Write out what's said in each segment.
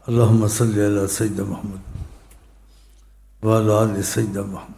اللہم صلی علی سیدنا محمد وعلی آل سیدنا محمد۔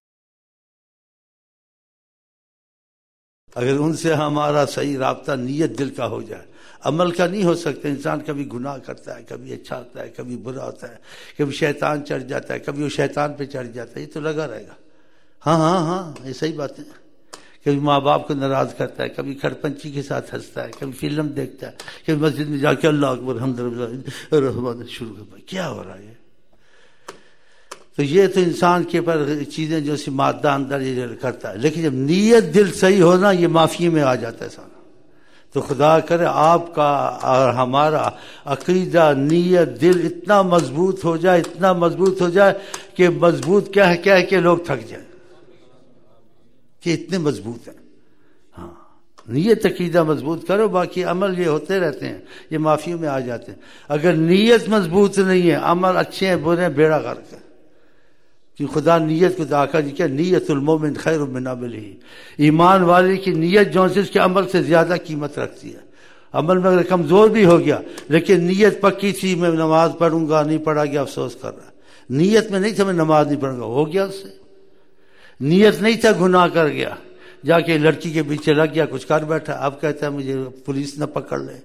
اگر ان سے ہمارا صحیح رابطہ نیت دل کا ہو جائے، عمل کا نہیں ہو سکتا۔ انسان کبھی گناہ کرتا ہے، کبھی اچھا ہوتا ہے، کبھی برا ہوتا ہے، کبھی شیطان چڑھ جاتا ہے، کبھی وہ شیطان پہ چڑھ جاتا ہے، یہ تو لگا رہے گا۔ ہاں یہ صحیح بات ہے۔ کبھی ماں باپ کو ناراض کرتا ہے، کبھی کھڑپنچی کے ساتھ ہنستا ہے، کبھی فلم دیکھتا ہے، کبھی مسجد میں جا کے اللہ اکبر الحمد للہ الرحمن شروع کر، کیا ہو رہا ہے؟ تو یہ تو انسان کے پر چیزیں جو سی مادہ اندر یہ کرتا ہے، لیکن جب نیت دل صحیح ہونا، یہ معافی میں آ جاتا ہے سارا۔ تو خدا کرے آپ کا اور ہمارا عقیدہ، نیت، دل اتنا مضبوط ہو جائے، اتنا مضبوط ہو جائے کہ مضبوط کہہ کے لوگ تھک جائیں کہ اتنے مضبوط ہیں۔ ہاں، نیت عقیدہ مضبوط کرو، باقی عمل یہ ہوتے رہتے ہیں، یہ معافیوں میں آ جاتے ہیں۔ اگر نیت مضبوط نہیں ہے، عمل اچھے ہیں برے ہیں، بیڑا غرق ہے۔ کہ خدا نیت کو داخل جی کیا، نیت المومن خیر من عملہ، ایمان والے کی نیت جو ہے اس کے عمل سے زیادہ قیمت رکھتی ہے۔ عمل میں اگر کمزور بھی ہو گیا لیکن نیت پکی تھی، میں نماز پڑھوں گا، نہیں پڑھا گیا افسوس کر رہا۔ نیت میں نہیں تھا میں نماز نہیں پڑھوں گا، ہو گیا اس سے۔ نیت نہیں تھا، گناہ کر گیا، جا کے لڑکی کے پیچھے لگ گیا، کچھ کر بیٹھا، اب کہتا ہے مجھے پولیس نہ پکڑ لے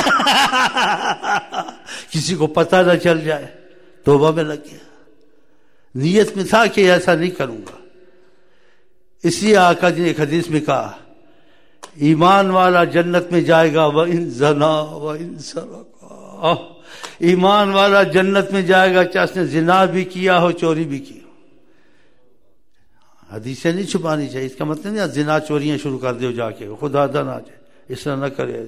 کسی کو پتہ نہ چل جائے، توبہ میں لگ گیا۔ نیت میں تھا کہ ایسا نہیں کروں گا۔ اسی آقا جی نے ایک حدیث میں کہا، ایمان والا جنت میں جائے گا وَإِن زَنَا وَإِن سَرَقَ، ایمان والا جنت میں جائے گا چاہے اس نے زنا بھی کیا ہو، چوری بھی کی ہو۔ حدیثیں نہیں چھپانی چاہیے، اس کا مطلب نہیں زنا چوریاں شروع کر دو جا کے، خدا نہ آ جائے، اس طرح نہ کرے۔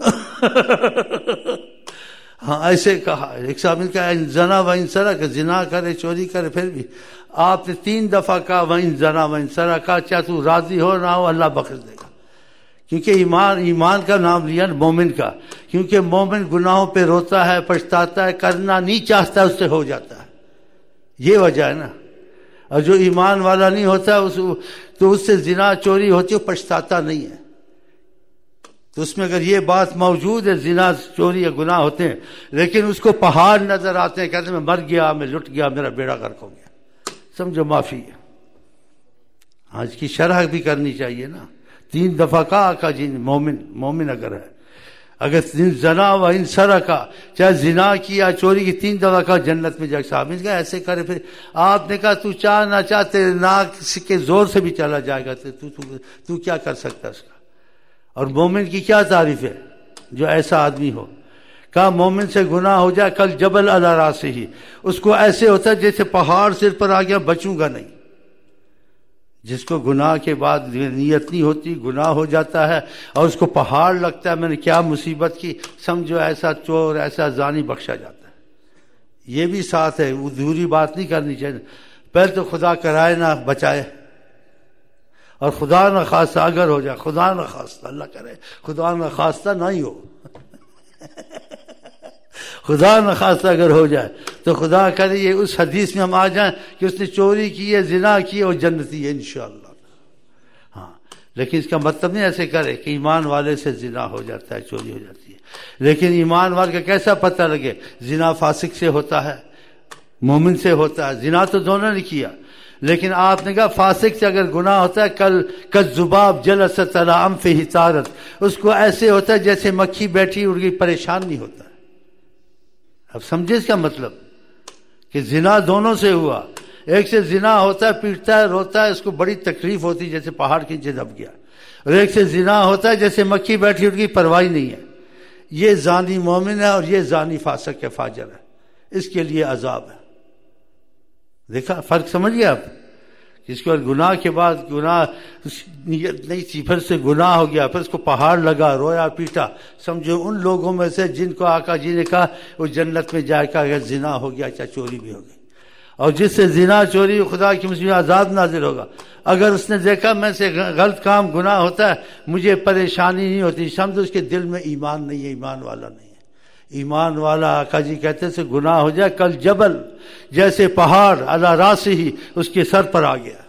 ہاں ایسے کہا، ایک صاحب نے کہا زنا وَإِن سَرَقَ، زنا کرے، چوری کرے، پھر بھی آپ نے 3 دفعہ کہا وَإِن زَنَا وَإِن سَرَقَ، چاہے تو راضی ہو نہ ہو اللہ بخش دے گا۔ کیونکہ ایمان کا نام لیا مومن کا، کیونکہ مومن گناہوں پہ روتا ہے، پچھتاتا ہے، کرنا نہیں چاہتا، اس سے ہو جاتا ہے، یہ وجہ ہے نا۔ اور جو ایمان والا نہیں ہوتا تو اس سے زنا چوری ہوتی ہے، وہ پچھتاتا نہیں ہے۔ تو اس میں اگر یہ بات موجود ہے، زنا چوری یا گناہ ہوتے ہیں لیکن اس کو پہاڑ نظر آتے ہیں، کہتے ہیں میں مر گیا، میں لٹ گیا، میرا بیڑا غرق ہو گیا، سمجھو معافی ہے۔ ہاں، اس کی شرح بھی کرنی چاہیے نا۔ 3 دفعہ کہا آقا جی نے، مومن اگر ہے، اگر زنا و ان سرق، چاہے زنا کی یا چوری کی 3 دفعہ کہا جنت میں جائے۔ صاحب نے کہا ایسے کرے، پھر آپ نے کہا تو چاہ نہ چاہتے ناک کے زور سے بھی چلا جائے گا، تو کیا کر سکتا اس کا۔ اور مومن کی کیا تعریف ہے جو ایسا آدمی ہو؟ کہا مومن سے گناہ ہو جائے کل جبل علی راسہ ہی، اس کو ایسے ہوتا ہے جیسے پہاڑ سر پر آ گیا، بچوں گا نہیں۔ جس کو گناہ کے بعد نیت نہیں ہوتی، گناہ ہو جاتا ہے اور اس کو پہاڑ لگتا ہے میں نے کیا مصیبت کی، سمجھو ایسا چور، ایسا زانی بخشا جاتا ہے۔ یہ بھی ساتھ ہے، ادھوری بات نہیں کرنی چاہیے۔ پہلے تو خدا کرائے نہ بچائے، اور خدا نہ خواستہ اگر ہو جائے، خدا نہ خواستہ، اللہ کرے خدا نہ خواستہ نہ ہی ہو خدا نہ خواستہ اگر ہو جائے تو خدا کرے یہ اس حدیث میں ہم آ جائیں کہ اس نے چوری کی ہے، زنا کی ہے، اور جنتی ہے انشاءاللہ۔ ہاں، لیکن اس کا مطلب نہیں ایسے کرے کہ ایمان والے سے زنا ہو جاتا ہے، چوری ہو جاتی ہے۔ لیکن ایمان والے کا کیسا پتہ لگے؟ زنا فاسق سے ہوتا ہے، مومن سے ہوتا ہے۔ زنا تو دونوں نے کیا، لیکن آپ نے کہا فاسق سے اگر گناہ ہوتا ہے کالذباب جلست علی انفہ طارت، اس کو ایسے ہوتا ہے جیسے مکھی بیٹھی اڑ گئی، پریشان نہیں ہوتا ہے۔ اب سمجھے اس کا مطلب کہ زنا دونوں سے ہوا، ایک سے زنا ہوتا ہے، پیٹتا ہے، روتا ہے، اس کو بڑی تکلیف ہوتی ہے جیسے پہاڑ کے نیچے دب گیا، اور ایک سے زنا ہوتا ہے جیسے مکھی بیٹھی اڑ گئی، پرواہ نہیں ہے۔ یہ زانی مومن ہے اور یہ زانی فاسق ہے، فاجر ہے، اس کے لیے عذاب ہے۔ دیکھا فرق سمجھ گیا آپ؟ اس کو گناہ کے بعد گناہ نیت نہیں تھی، پھر سے گناہ ہو گیا، پھر اس کو پہاڑ لگا، رویا پیٹا، سمجھو ان لوگوں میں سے جن کو آقا جی نے کہا وہ جنت میں جائے گا اگر زنا ہو گیا چاہے چوری بھی ہو گئی۔ اور جس سے زنا چوری خدا کی مجھ میں عذاب نازل ہوگا۔ اگر اس نے دیکھا میں سے غلط کام گناہ ہوتا ہے مجھے پریشانی نہیں ہوتی، سمجھو اس کے دل میں ایمان نہیں ہے، ایمان والا نہیں ہے۔ ایمان والا آقا جی کہتے سے گناہ ہو جائے کل جبل، جیسے پہاڑ علی راسہ ہی، اس کے سر پر آ گیا۔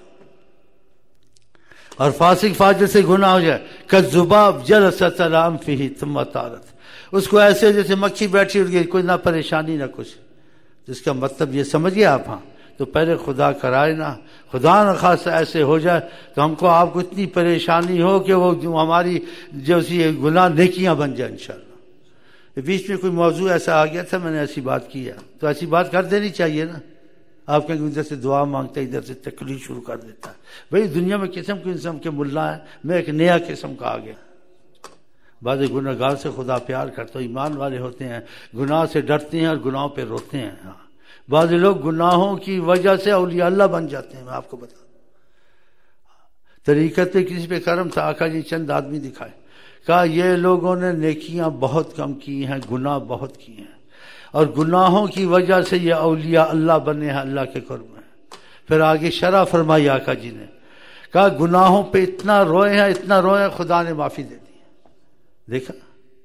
اور فاسق فاجر سے گناہ ہو جائے کالذباب جلست علی انفہ ثم طارت، اس کو ایسے جیسے مکھی بیٹھی اٹھ گئی، کوئی نہ پریشانی نہ کچھ. جس کا مطلب یہ سمجھیے آپ. ہاں تو پہلے خدا کرائے نا، خدا نخواستہ ایسے ہو جائے تو ہم کو آپ کو اتنی پریشانی ہو کہ وہ جو ہماری جو گناہ نیکیاں بن جائیں انشاءاللہ. بیچ میں کوئی موضوع ایسا آ گیا تھا، میں نے ایسی بات کی ہے تو ایسی بات کر دینی چاہیے نا. آپ کہیں ادھر سے دعا مانگتے ادھر سے تکلیف شروع کر دیتا ہے. بھئی دنیا میں قسم کے ملا ہیں، میں ایک نیا قسم کا آ گیا. بعض گناہ گار سے خدا پیار کرتا ہے، ایمان والے ہوتے ہیں، گناہ سے ڈرتے ہیں اور گناہوں پہ روتے ہیں. ہاں بعض لوگ گناہوں کی وجہ سے اولیاء اللہ بن جاتے ہیں. میں آپ کو بتا دوں طریقت پہ کسی پہ کرم تھا، آقا جی چند آدمی دکھائے، کہا یہ لوگوں نے نیکیاں بہت کم کی ہیں، گناہ بہت کیے ہیں، اور گناہوں کی وجہ سے یہ اولیاء اللہ بنے ہیں، اللہ کے قرب میں. پھر آگے شرح فرمائی آقا جی نے، کہا گناہوں پہ اتنا روئے ہیں خدا نے معافی دے دی. دیکھا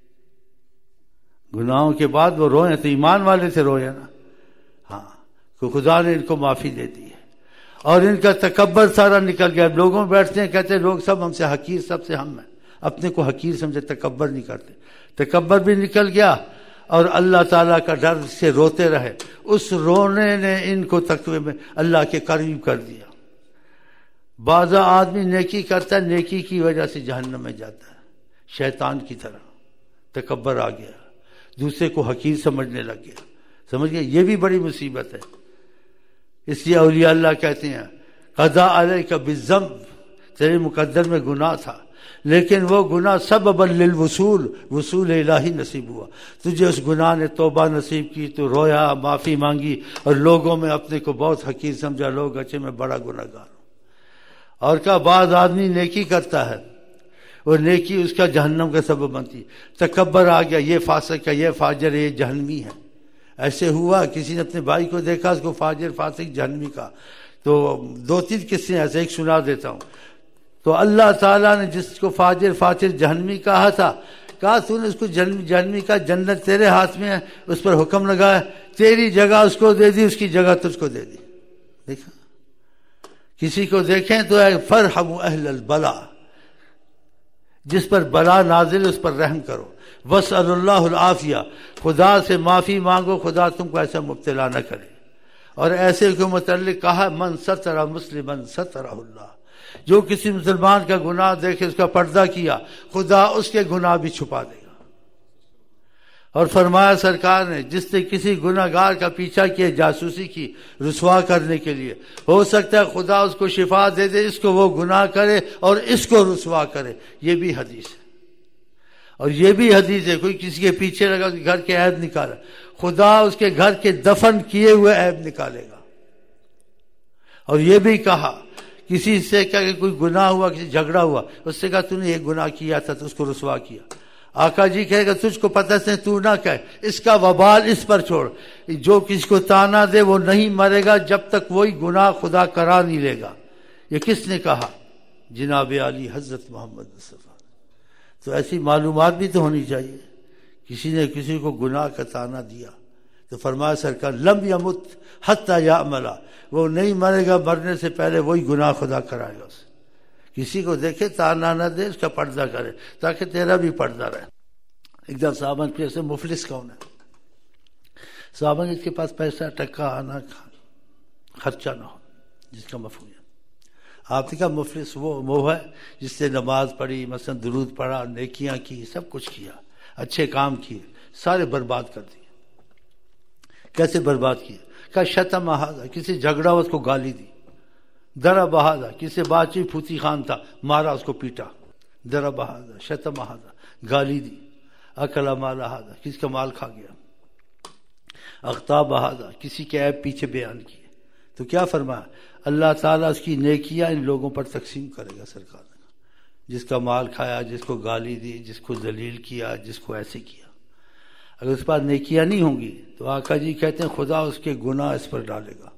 گناہوں کے بعد وہ روئے تو ایمان والے سے روئے نا. ہاں تو خدا نے ان کو معافی دے دی ہے، اور ان کا تکبر سارا نکل گیا. لوگوں میں بیٹھتے ہیں کہتے ہیں لوگ سب ہم سے حقیر، سب سے ہم ہیں، اپنے کو حقیر سمجھے، تکبر نہیں کرتے. تکبر بھی نکل گیا اور اللہ تعالیٰ کا ڈر سے روتے رہے. اس رونے نے ان کو تقوی میں اللہ کے قریب کر دیا. بعض آدمی نیکی کرتا ہے، نیکی کی وجہ سے جہنم میں جاتا ہے، شیطان کی طرح. تکبر آ گیا، دوسرے کو حقیر سمجھنے لگ گیا. سمجھ گئے؟ یہ بھی بڑی مصیبت ہے. اس لیے اولیاء اللہ کہتے ہیں قضا علیک بالذنب، تیرے مقدر میں گناہ تھا لیکن وہ گناہ سبب للوصول، وصول الہی نصیب ہوا. تجھے اس گناہ نے توبہ نصیب کی، تو رویا، معافی مانگی، اور لوگوں میں اپنے کو بہت حقیر سمجھا، لوگ اچھے میں بڑا گناہ گار ہوں. اور کہا بعض آدمی نیکی کرتا ہے اور نیکی اس کا جہنم کا سبب بنتی. تکبر آ گیا، یہ فاسق ہے، یہ فاجر ہے، یہ جہنمی ہے. ایسے ہوا کسی نے اپنے بھائی کو دیکھا، اس کو فاجر، فاسق، جہنمی کا. تو 2-3 قصے ایسے، ایک سنا دیتا ہوں. تو اللہ تعالیٰ نے جس کو فاجر، فاسق، جہنمی کہا تھا، کہا تو نے اس کو جہنمی کا، جنت تیرے ہاتھ میں ہے، اس پر حکم لگایا، تیری جگہ اس کو دے دی، اس کی جگہ تجھ کو دے دی. دیکھا کسی کو دیکھیں تو فرحموا اہل البلا، جس پر بلا نازل اس پر رحم کرو. واسأل اللہ العافیہ، خدا سے معافی مانگو، خدا تم کو ایسا مبتلا نہ کرے. اور ایسے کے متعلق کہا من ستر مسلما سترہ اللہ، جو کسی مسلمان کا گناہ دیکھے، اس کا پردہ کیا، خدا اس کے گناہ بھی چھپا دے گا. اور فرمایا سرکار نے جس نے کسی گناہ گار کا پیچھا کیا، جاسوسی کی، رسوا کرنے کے لیے، ہو سکتا ہے خدا اس کو شفا دے دے، اس کو وہ گناہ کرے اور اس کو رسوا کرے. یہ بھی حدیث ہے. اور یہ بھی حدیث ہے کوئی کسی کے پیچھے لگا، اس کے گھر کے عیب نکالا، خدا اس کے گھر کے دفن کیے ہوئے عیب نکالے گا. اور یہ بھی کہا کسی سے کہ کوئی گناہ ہوا، کسی جھگڑا ہوا، اس سے کہا تو نے یہ گناہ کیا تھا، تو اس کو رسوا کیا. آقا جی کہے گا تجھ کو پتہ سے تو نہ کہے، اس کا وبال اس پر چھوڑ. جو کسی کو تانا دے وہ نہیں مرے گا جب تک وہی گناہ خدا کرا نہیں لے گا. یہ کس نے کہا؟ جناب علی حضرت محمد مصطفیٰ. تو ایسی معلومات بھی تو ہونی چاہیے. کسی نے کسی کو گناہ کا تانا دیا تو فرمایا سرکار لم یمت حتی یعمل، وہ نہیں مرے گا، مرنے سے پہلے وہی گناہ خدا کرائے گا اسے. کسی کو دیکھے تانا نہ دے، اس کا پردہ کرے تاکہ تیرا بھی پردہ رہے. ایک دن صحابہ کے سے مفلس کون ہے؟ صحابہ اس کے پاس پیسہ ٹکا آنا خرچہ نہ ہو، جس کا مفہوم ہے. آپ نے کہا مفلس وہ ہے جس نے نماز پڑھی، مثلا درود پڑھا، نیکیاں کی، سب کچھ کیا، اچھے کام کیے، سارے برباد کر دیے. کیسے برباد کیے؟ کہا شتم ہذا، کسی جھگڑا اس کو گالی دی. ضرب ہذا، کسی بات چیت پھوتی خان تھا، مارا، اس کو پیٹا. ضرب ہذا، شتم ہذا، گالی دی. اکل مال ہذا، کسی کا مال کھا گیا. اغتاب ہذا، کسی کے عیب پیچھے بیان کیے. تو کیا فرمایا؟ اللہ تعالیٰ اس کی نیکیاں ان لوگوں پر تقسیم کرے گا. سرکار نے جس کا مال کھایا، جس کو گالی دی، جس کو ذلیل کیا، جس کو ایسے کیا، اگر اس پر نیکیاں نہیں ہوں گی تو آقا جی کہتے ہیں خدا اس کے گناہ اس پر ڈالے گا،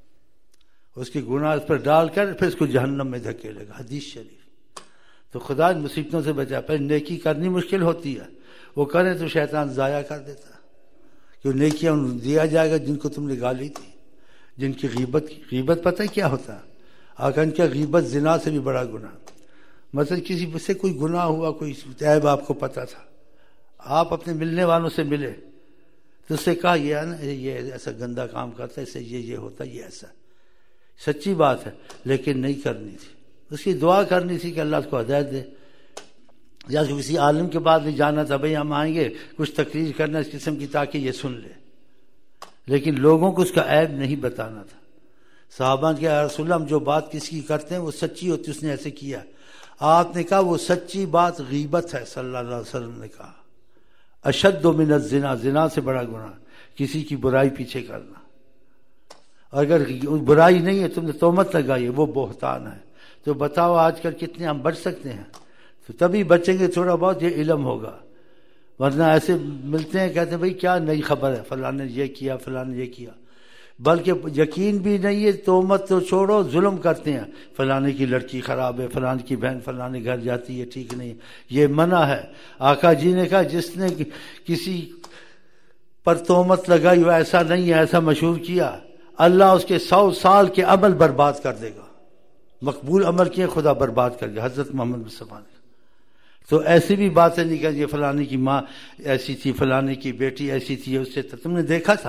اس کے گناہ اس پر ڈال کر پھر اس کو جہنم میں دھکیلے گا. حدیث شریف. تو خدا ان مصیبتوں سے بچا. پہلے نیکی کرنی مشکل ہوتی ہے، وہ کریں تو شیطان ضائع کر دیتا ہے. کہ نیکیاں ان دیا جائے گا جن کو تم نے گالی تھی، جن کی غیبت پتہ ہے کیا ہوتا ہے؟ آقا ان کا غیبت زنا سے بھی بڑا گناہ. مثلا کسی سے کوئی گناہ ہوا، کوئی عیب آپ کو پتہ تھا، آپ اپنے ملنے والوں سے ملے تو اس سے کہا یہ ہے نا یہ ایسا گندا کام کرتا ہے، اس سے یہ ہوتا ہے، یہ ایسا سچی بات ہے، لیکن نہیں کرنی تھی. اس کی دعا کرنی تھی کہ اللہ اس کو ہدایت دے. یا کسی عالم کے بعد نہیں جانا تھا بھئی ہم آئیں گے کچھ تقریر کرنا اس قسم کی تاکہ یہ سن لے، لیکن لوگوں کو اس کا عیب نہیں بتانا تھا. صحابہ نے کہا رسول اللہ ہم جو بات کسی کی کرتے ہیں وہ سچی ہوتی، اس نے ایسے کیا. آپ نے کہا وہ سچی بات غیبت ہے. صلی اللہ علیہ وسلم نے کہا اشد من الزنا، زنا سے بڑا گناہ کسی کی برائی پیچھے کرنا. اگر برائی نہیں ہے تم نے تہمت لگائی ہے وہ بہتان ہے. تو بتاؤ آج کل کتنے ہم بچ سکتے ہیں؟ تو تبھی بچیں گے تھوڑا بہت یہ علم ہوگا، ورنہ ایسے ملتے ہیں کہتے ہیں بھئی کیا نئی خبر ہے، فلاں نے یہ کیا فلاں نے یہ کیا، بلکہ یقین بھی نہیں ہے. تہمت تو چھوڑو ظلم کرتے ہیں، فلانے کی لڑکی خراب ہے، فلانے کی بہن فلانے گھر جاتی ہے ٹھیک نہیں، یہ منع ہے. آقا جی نے کہا جس نے کسی پر تہمت لگائی وہ ایسا نہیں ہے، ایسا مشہور کیا، اللہ اس کے 100 سال کے عمل برباد کر دے گا. مقبول عمل کیے خدا برباد کر گیا. حضرت محمد مصطفیٰ نے تو ایسی بھی باتیں نہیں کہ یہ فلانے کی ماں ایسی تھی، فلانے کی بیٹی ایسی تھی، اس سے تم نے دیکھا تھا؟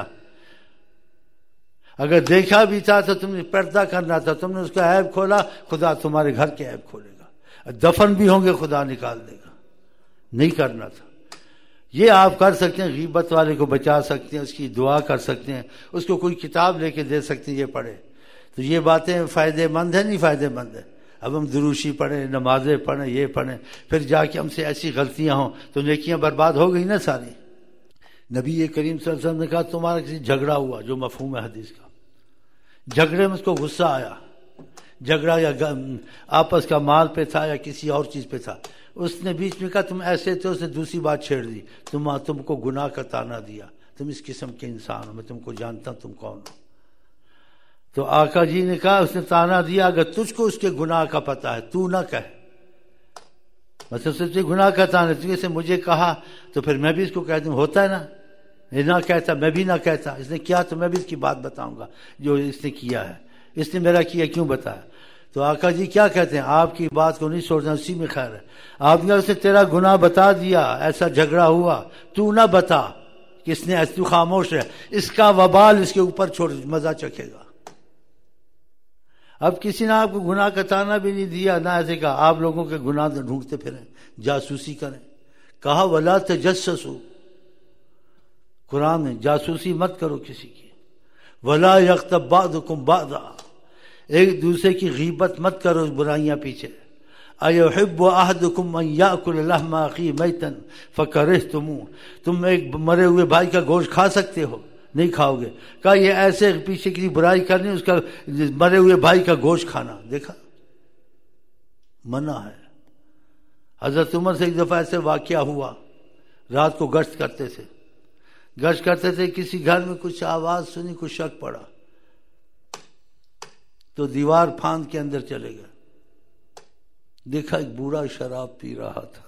اگر دیکھا بھی تھا تو تم نے پردہ کرنا تھا. تم نے اس کا عیب کھولا، خدا تمہارے گھر کے عیب کھولے گا. دفن بھی ہوں گے خدا نکال دے گا. نہیں کرنا تھا. یہ آپ کر سکتے ہیں، غیبت والے کو بچا سکتے ہیں، اس کی دعا کر سکتے ہیں، اس کو کوئی کتاب لے کے دے سکتے ہیں یہ پڑھے. تو یہ باتیں فائدہ مند ہیں نہیں فائدہ مند ہے؟ اب ہم دروشی پڑھیں، نمازیں پڑھیں، یہ پڑھیں، پھر جا کے ہم سے ایسی غلطیاں ہوں تو نیکیاں برباد ہو گئی نا ساری. نبی کریم صلی اللہ علیہ وسلم نے کہا تمہارا کسی جھگڑا ہوا، جو مفہوم ہے حدیث کا، جھگڑے میں اس کو غصہ آیا، جھگڑا یا آپس کا مال پہ تھا یا کسی اور چیز پہ تھا، اس نے بیچ میں کہا تم ایسے تھے، اس نے دوسری بات چھیڑ دی، تم کو گناہ کا تانا دیا، تم اس قسم کے انسان ہو، میں تم کو جانتا ہوں تم کون ہو. تو آقا جی نے کہا اس نے تانا دیا اگر تجھ کو اس کے گناہ کا پتہ ہے تو نہ کہہ. مطلب سچے گناہ کا تانا تجھے سے مجھے کہا تو پھر میں بھی اس کو کہہ دوں، ہوتا ہے نا، یہ نہ کہتا میں بھی نہ کہتا، اس نے کیا تو میں بھی اس کی بات بتاؤں گا جو اس نے کیا ہے، اس نے میرا کیا کیوں بتایا. تو آقا جی کیا کہتے ہیں آپ کی بات کو نہیں چھوڑنا، اسی میں خیر ہے. آپ نے اسے تیرا گناہ بتا دیا، ایسا جھگڑا ہوا، تو نہ بتا، کس نے تو خاموش ہے، اس کا وبال اس کے اوپر چھوڑ، مزہ چکھے گا. اب کسی نے آپ کو گناہ کا تانا بھی نہیں دیا، نہ ایسے کہا آپ لوگوں کے گناہ ڈھونڈتے پھریں، جاسوسی کریں. کہا ولا تجسسوا، قرآن میں جاسوسی مت کرو کسی کی. ولا یغتب بعضکم بعضا، ایک دوسرے کی غیبت مت کرو برائیاں پیچھے. ایحب احدکم ان یاکل لحم اخیہ میتا فکرہتموہ، تم ایک مرے ہوئے بھائی کا گوشت کھا سکتے ہو؟ نہیں کھاؤ گے. کہا یہ ایسے پیچھے کی برائی کرنی، اس کا مرے ہوئے بھائی کا گوشت کھانا، دیکھا منع ہے. حضرت عمر سے ایک دفعہ ایسے واقعہ ہوا، رات کو گشت کرتے تھے، کسی گھر میں کچھ آواز سنی، کچھ شک پڑا تو دیوار پھاند کے اندر چلے گئے. دیکھا ایک بوڑھا شراب پی رہا تھا.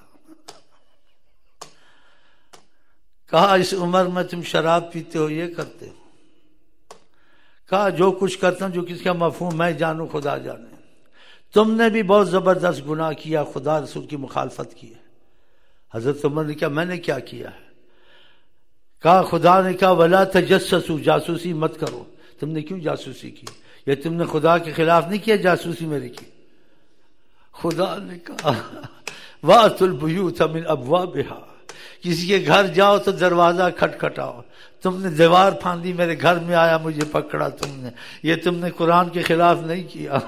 کہا اس عمر میں تم شراب پیتے ہو، یہ کرتے ہو؟ کہا جو کچھ کرتا ہوں، جو کس کا مفہوم میں جانوں خدا جانے. تم نے بھی بہت زبردست گناہ کیا، خدا رسول کی مخالفت کی ہے. حضرت عمر نے کہا میں نے کیا کیا ہے؟ کہا خدا نے کہا ولا تجسسوا، جاسوسی مت کرو. تم نے کیوں جاسوسی کی؟ یہ تم نے خدا کے خلاف نہیں کیا جاسوسی میری کی. خدا نے کہا وَأْتُوا الْبُيُوتَ مِنْ أَبْوَابِهَا، کسی کے گھر جاؤ تو دروازہ کھٹکھٹاؤ. تم نے دیوار پھاندی، میرے گھر میں آیا، مجھے پکڑا تم نے، یہ تم نے قرآن کے خلاف نہیں کیا.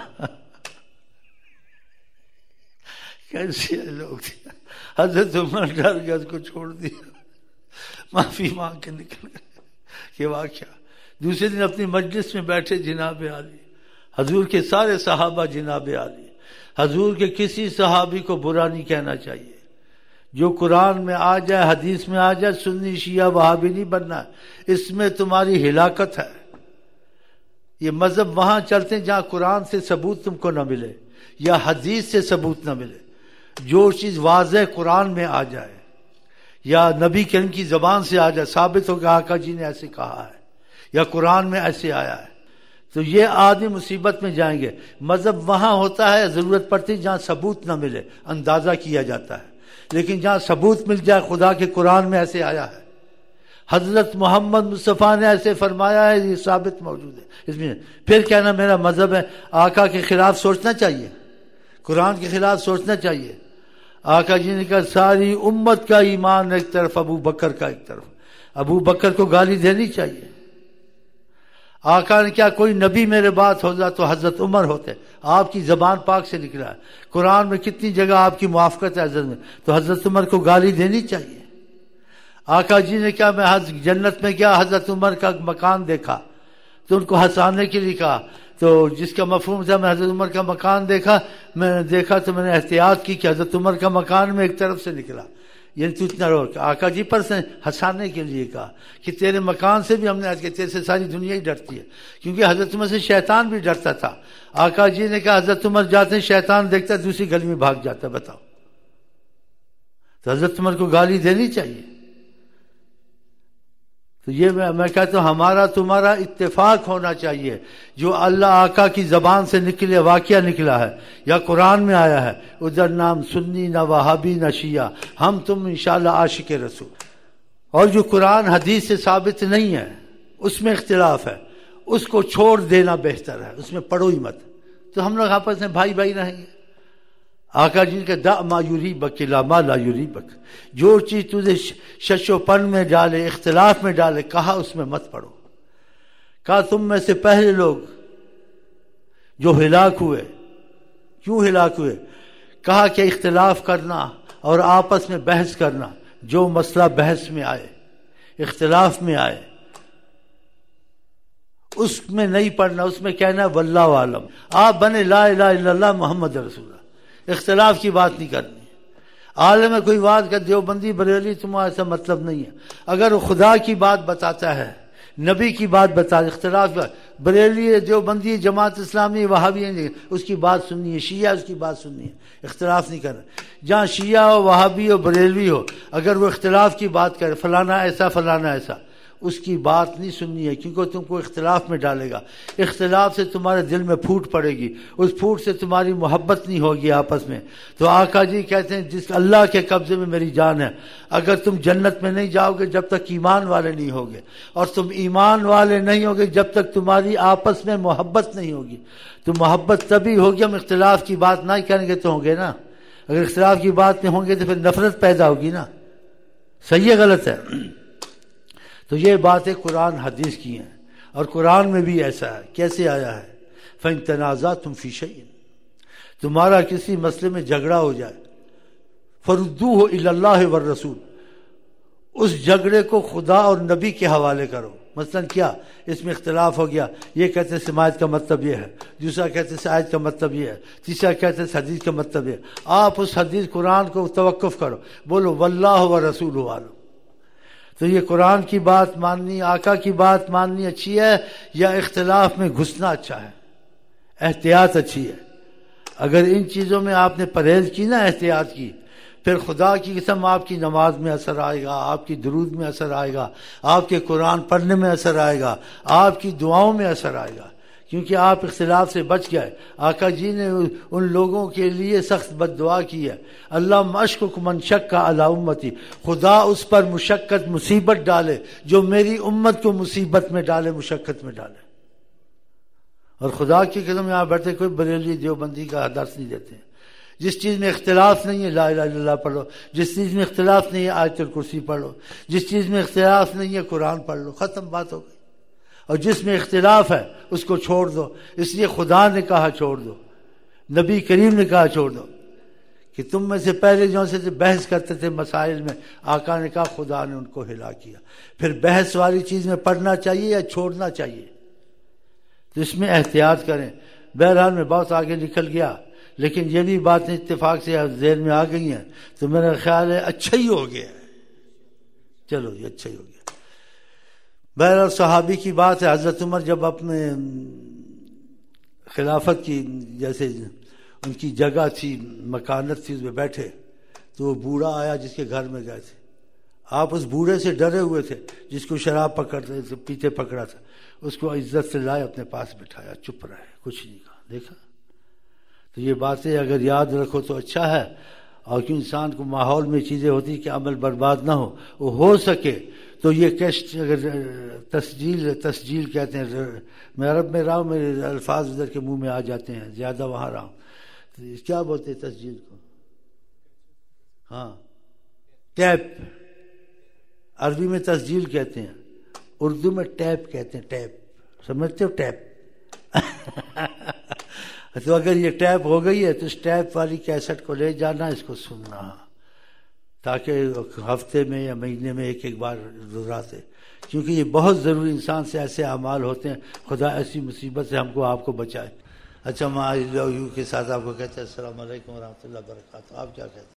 کیسے لوگ تھے. حضرت عمر ڈر گیا، اس کو چھوڑ دیا، معافی مانگ کے نکل گئے. یہ واقعہ. دوسرے دن اپنی مجلس میں بیٹھے جناب عالی، حضور کے سارے صحابہ جناب عالی. حضور کے کسی صحابی کو برا نہیں کہنا چاہیے. جو قرآن میں آ جائے، حدیث میں آ جائے، سنی شیعہ وہابی نہیں بننا، اس میں تمہاری ہلاکت ہے. یہ مذہب وہاں چلتے ہیں جہاں قرآن سے ثبوت تم کو نہ ملے یا حدیث سے ثبوت نہ ملے. جو چیز واضح قرآن میں آ جائے یا نبی کریم کی زبان سے آ جائے، ثابت ہو کہ آقا جی نے ایسے کہا ہے یا قرآن میں ایسے آیا ہے، تو یہ آدمی مصیبت میں جائیں گے. مذہب وہاں ہوتا ہے، ضرورت پڑتی جہاں ثبوت نہ ملے، اندازہ کیا جاتا ہے. لیکن جہاں ثبوت مل جائے خدا کے قرآن میں ایسے آیا ہے، حضرت محمد مصطفیٰ نے ایسے فرمایا ہے، یہ ثابت موجود ہے اس میں، پھر کہنا میرا مذہب ہے۔ آقا کے خلاف سوچنا چاہیے، قرآن کے خلاف سوچنا چاہیے۔ آقا جی نے کہا ساری امت کا ایمان ایک طرف، ابو بکر کا ایک طرف، ابو بکر کو گالی دینی چاہیے۔ آقا نے کیا کوئی نبی میرے بات ہوتا تو حضرت عمر ہوتے، آپ کی زبان پاک سے نکلا ہے، قرآن میں کتنی جگہ آپ کی موافقت ہے حضرت میں، تو حضرت عمر کو گالی دینی چاہیے۔ آقا جی نے کیا میں جنت میں گیا، حضرت عمر کا مکان دیکھا تو ان کو ہنسانے کے لیے کہا، تو جس کا مفہوم تھا میں حضرت عمر کا مکان دیکھا، میں نے دیکھا تو میں نے احتیاط کی کہ حضرت عمر کا مکان میں ایک طرف سے نکلا، یعنی تو اتنا رو۔ آقا جی پر سے ہنسانے کے لیے کہا کہ تیرے مکان سے بھی ہم نے آج کہ تیرے سے ساری دنیا ہی ڈرتی ہے، کیونکہ حضرت عمر سے شیطان بھی ڈرتا تھا۔ آقا جی نے کہا حضرت عمر جاتے ہیں شیطان دیکھتا دوسری گلی میں بھاگ جاتا، بتاؤ، تو حضرت عمر کو گالی دینی چاہیے۔ تو یہ میں کہتا ہوں ہمارا تمہارا اتفاق ہونا چاہیے، جو اللہ آقا کی زبان سے نکلے واقعہ نکلا ہے یا قرآن میں آیا ہے، ادھر نام سنی نہ وہابی نہ شیعہ، ہم تم انشاءاللہ عاشق رسول۔ اور جو قرآن حدیث سے ثابت نہیں ہے اس میں اختلاف ہے، اس کو چھوڑ دینا بہتر ہے، اس میں پڑھو ہی مت، تو ہم لوگ آپس میں بھائی بھائی رہیں گے۔ آقا جی کہ دع ما یریبک الی ما لا یریبک، جو چیز تجھے شش و پن میں ڈالے، اختلاف میں ڈالے، کہا اس میں مت پڑو۔ کہا تم میں سے پہلے لوگ جو ہلاک ہوئے، کیوں ہلاک ہوئے؟ کہا کہ اختلاف کرنا اور آپس میں بحث کرنا، جو مسئلہ بحث میں آئے، اختلاف میں آئے، اس میں نہیں پڑھنا، اس میں کہنا واللہ عالم، آپ بنے لا الہ الا اللہ محمد رسول اللہ، اختلاف کی بات نہیں کرنی۔ عالم ہے کوئی بات کا دیوبندی بریلی تمہارا ایسا مطلب نہیں ہے، اگر وہ خدا کی بات بتاتا ہے، نبی کی بات بتا، اختلاف بریلی دیوبندی جماعت اسلامی وہابی ہے اس کی بات سننی ہے، شیعہ اس کی بات سننی ہے، اختلاف نہیں کرنا۔ جہاں شیعہ ہو وہابی ہو بریلوی ہو، اگر وہ اختلاف کی بات کرے فلانا ایسا فلانا ایسا، اس کی بات نہیں سننی ہے، کیونکہ تم کو اختلاف میں ڈالے گا، اختلاف سے تمہارے دل میں پھوٹ پڑے گی، اس پھوٹ سے تمہاری محبت نہیں ہوگی آپس میں۔ تو آقا جی کہتے ہیں جس اللہ کے قبضے میں میری جان ہے، اگر تم جنت میں نہیں جاؤ گے جب تک ایمان والے نہیں ہوگے، اور تم ایمان والے نہیں ہوگے جب تک تمہاری آپس میں محبت نہیں ہوگی۔ تو محبت تبھی ہوگی، ہم اختلاف کی بات نہیں کریں گے تو ہوں گے نا، اگر اختلاف کی بات میں ہوں گے تو پھر نفرت پیدا ہوگی نا، صحیح ہے غلط ہے؟ تو یہ باتیں قرآن حدیث کی ہیں، اور قرآن میں بھی ایسا ہے، کیسے آیا ہے؟ فَإِن تَنَازَعْتُمْ فِي شَيْءٍ، تمہارا کسی مسئلے میں جھگڑا ہو جائے، فَرُدُّوهُ إِلَى اللَّهِ وَالرَّسُولِ، اس جھگڑے کو خدا اور نبی کے حوالے کرو۔ مثلا کیا اس میں اختلاف ہو گیا، یہ کہتے ہیں سماعت کا مطلب یہ ہے، دوسرا کہتے ہیں آیت کا مطلب یہ ہے، تیسرا کہتے ہیں حدیث کا مطلب یہ ہے، آپ اس حدیث قرآن کو توقف کرو، بولو واللہ ورسولہ عالم۔ تو یہ قرآن کی بات ماننی، آقا کی بات ماننی اچھی ہے یا اختلاف میں گھسنا اچھا ہے؟ احتیاط اچھی ہے۔ اگر ان چیزوں میں آپ نے پرہیز کی نا، احتیاط کی، پھر خدا کی قسم آپ کی نماز میں اثر آئے گا، آپ کی درود میں اثر آئے گا، آپ کے قرآن پڑھنے میں اثر آئے گا، آپ کی دعاؤں میں اثر آئے گا، کیونکہ آپ اختلاف سے بچ گئے۔ آقا جی نے ان لوگوں کے لیے سخت بد دعا کی ہے، اللہ مشکک من شک علی امتی، خدا اس پر مشقت مصیبت ڈالے جو میری امت کو مصیبت میں ڈالے، مشقت میں ڈالے۔ اور خدا کی قسم یہاں بیٹھے کوئی بریلی دیوبندی کا درس نہیں دیتے ہیں۔ جس چیز میں اختلاف نہیں ہے لا الہ الا اللہ پڑھ لو، جس چیز میں اختلاف نہیں ہے آیت الکرسی پڑھ لو، جس چیز میں اختلاف نہیں ہے قرآن پڑھ لو، ختم بات ہو گئی۔ اور جس میں اختلاف ہے اس کو چھوڑ دو، اس لیے خدا نے کہا چھوڑ دو، نبی کریم نے کہا چھوڑ دو، کہ تم میں سے پہلے جو سے بحث کرتے تھے مسائل میں، آقا نے کہا خدا نے ان کو ہلا کیا۔ پھر بحث والی چیز میں پڑھنا چاہیے یا چھوڑنا چاہیے؟ تو اس میں احتیاط کریں۔ بہرحال میں بہت آگے نکل گیا، لیکن یہ بھی باتیں اتفاق سے ذہن میں آ گئی ہیں، تو میرا خیال ہے اچھا ہی ہو گیا، چلو یہ اچھا ہی ہو گیا۔ بہرحال صحابی کی بات ہے، حضرت عمر جب اپنے خلافت کی جیسے ان کی جگہ تھی، مکانت تھی، اس میں بیٹھے تو وہ بوڑھا آیا جس کے گھر میں گئے تھے۔ آپ اس بوڑھے سے ڈرے ہوئے تھے جس کو شراب پکڑتے تھے، پیتے پکڑا تھا، اس کو عزت سے لائے اپنے پاس بٹھایا، چپ رہے، کچھ نہیں کہا۔ دیکھا؟ تو یہ باتیں اگر یاد رکھو تو اچھا ہے، اور کیوں انسان کو ماحول میں چیزیں ہوتی کہ عمل برباد نہ ہو سکے تو یہ کیسٹ اگر تسجیل کہتے ہیں، میں عرب میں رہا ہوں، میرے الفاظ ادھر کے منہ میں آ جاتے ہیں، زیادہ وہاں رہا ہوں، کیا بولتے ہیں تسجیل کو؟ ہاں ٹیپ، عربی میں تسجیل کہتے ہیں، اردو میں ٹیپ کہتے ہیں، ٹیپ سمجھتے ہو؟ ٹیپ تو اگر یہ ٹیپ ہو گئی ہے تو اس ٹیپ والی کیسٹ کو لے جانا، اس کو سننا، تاکہ ہفتے میں یا مہینے میں ایک بار دہراتے، کیونکہ یہ بہت ضروری، انسان سے ایسے اعمال ہوتے ہیں، خدا ایسی مصیبت سے ہم کو آپ کو بچائے۔ اچھا، میں آئی لو یو کے ساتھ آپ کو کہتے ہیں السلام علیکم ورحمۃ اللہ وبرکاتہ۔ آپ کیا کہتے ہیں؟